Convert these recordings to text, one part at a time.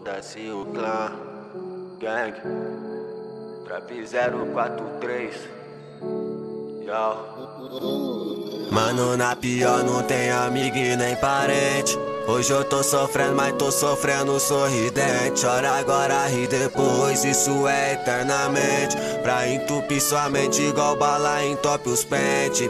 Foda-se o clã, gang, Trap 043, yo. Mano, na pior não tem amigo e nem parente. Hoje eu tô sofrendo, mas tô sofrendo sorridente. Chora agora, ri depois, isso é eternamente. Pra entupir sua mente igual bala entope os pentes.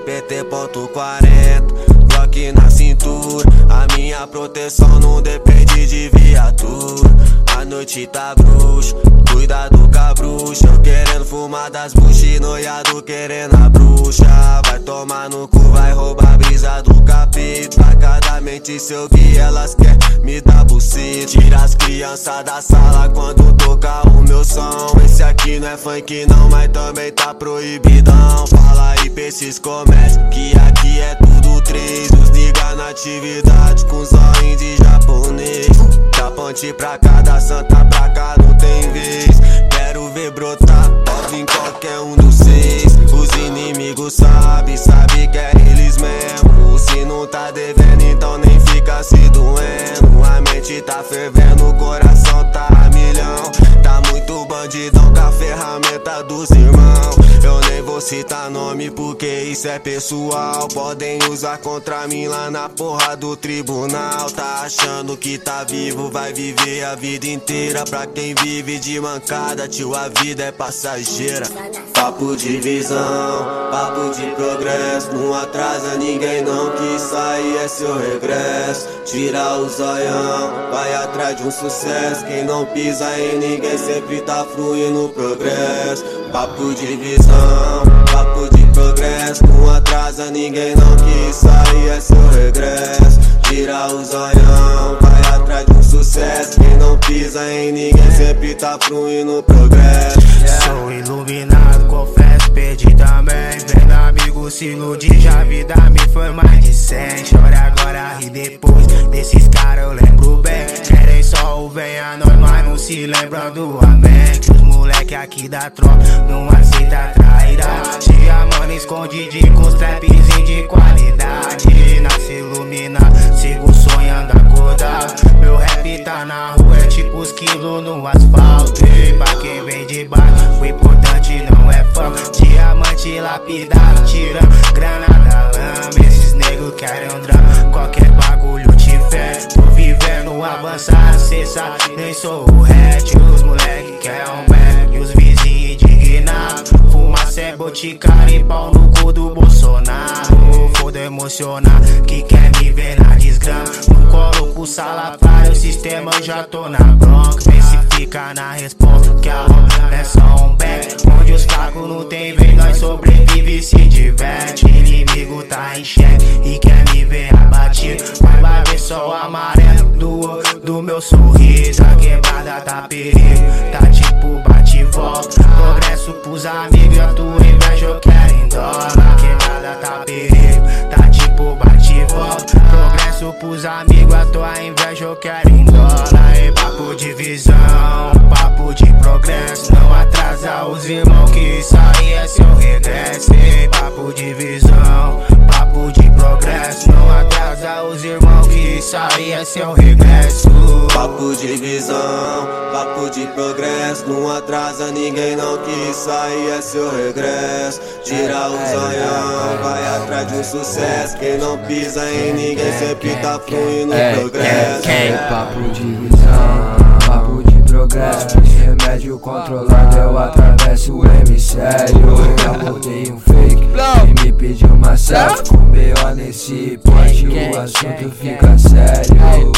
PT.40, Glock na cintura. A minha proteção não depende de viatura. A noite tá bruxa, cuidado com a bruxa. Eu querendo fumar das buchas, noiado querendo a bruxa. Vai tomar no cu, vai roubar a brisa do capeta. Cada mente seu guia, elas quer me dar buceta. Tira as crianças da sala quando tocar o meu som. Esse aqui não é funk não, mas também tá proibidão. Fala aí pra esses comércios que aqui é tudo três. Os nigga na atividade com zóio de japonês. Da ponte pra cá, da santa pra cá não tem vez. Quero ver brotar, pode em qualquer um dos seis. Os inimigos sabe que é eles mesmo. Se não tá devendo, então nem fica se doendo. A mente tá fervendo, o coração tá a milhão. Tá muito bandidão com a ferramenta dos irmãos. Eu nem vou citar nome porque isso é pessoal. Podem usar contra mim lá na porra do tribunal. Tá achando que tá vivo, vai viver a vida inteira. Pra quem vive de mancada, tio, a vida é passageira. Papo de visão, papo de progresso. Não atrasa ninguém não, que isso aí é seu regresso. Tira o zoião, vai atrás de um sucesso. Quem não pisa em ninguém sempre tá fluindo progresso. Papo de visão, papo de progresso. Não atrasa ninguém não, que isso aí é seu regresso. Tira o zoião, vai atrás de um sucesso. Quem não pisa em ninguém sempre tá fluindo progresso. Sou iluminado, confesso, perdi também. Vendo amigo se iludir, já a vida me foi mais de 100. Chora agora, ri depois, desses caras eu lembro bem. Querem só o venha nós, mas não se lembram do amém. Que os moleque aqui da tropa não aceita traíra. Tia mano escondidinho com os trapzinhos de qualidade. Nasce iluminado, sigo sonhando acordar. Meu rap tá na rua, é tipo os quilos no asfalto. E pra quem vem de baixo, o importante não é fã. Diamante lapidado, tirando granada lama. Esses negros querem um drama, qualquer bagulho tiver. Tô vivendo avançado, cê sabe, nem sou o hatch. Os moleque querem um back, e os vizinhos indignados. Fumaça é boticário e pau no cu do Bolsonaro. Foda emocionar, que quer me ver na desgrama. No colo pro salafrário, o sistema eu já tô na bronca. Vê se fica na resposta, que a onda é só um back. Onde os fracos não tem vez, nós sobrevive e se diverte. Inimigo tá em xeque e quer me ver abatido, mas vai ver só o amarelo do meu sorriso. A quebrada tá perigo, tá tipo bate e volta. Progresso pros amigos e a tua inveja eu quero em dólar. A quebrada tá perigo, tá tipo bate e volta. Progresso pros amigos, a tua inveja eu quero em dólar. E papo de visão, papo de progresso. Não atrasa os irmãos, que isso aí é seu regresso. E papo de visão, papo de progresso. Não atrasa os irmãos, que isso aí é seu regresso. Papo de visão, papo de progresso. Não atrasa ninguém não, que isso aí é seu regresso. Tira o zoião, vai atrás de um sucesso. Quem não pisa em ninguém sempre tá fluindo progresso. Papo de visão, papo de progresso. Remédio controlado, eu atravesso o hemisfério. Já botei um fake e me pediu uma selfie. Com B.O. nesse pote, o assunto fica sério.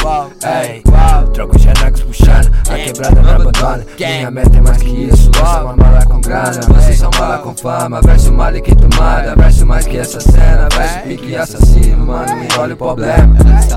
Troco Xanax puxando, a quebrada me abandona. Minha meta é mais que isso, eu sou uma mala com grana. Vocês são mala com fama, verso mala que tomada. Verso mais que essa cena, verso pique assassino. Mano, me olha o problema.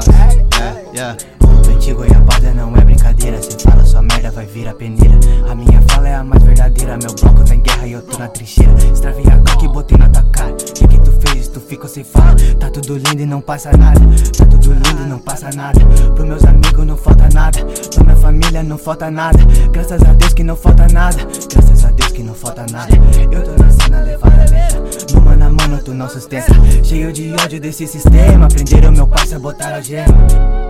Antigo e a bada não é brincadeira. Cê fala sua merda, vai virar peneira. A minha fala é a mais verdadeira. Meu bloco tá em guerra e eu tô na trincheira. Estravei a Glock e botei na tua cara. O que tu fez? Tu ficou sem fala. Tá tudo lindo e não passa nada. Tá tudo lindo e não passa nada. Pros meus amigos não falta nada. Pra minha família não falta nada. Graças a Deus que não falta nada. Graças a Deus que não falta nada. Eu tô na cena levada lenta. No mano a mano tu não sustenta. Cheio de ódio desse sistema. Prenderam meu parça, botaram a gema.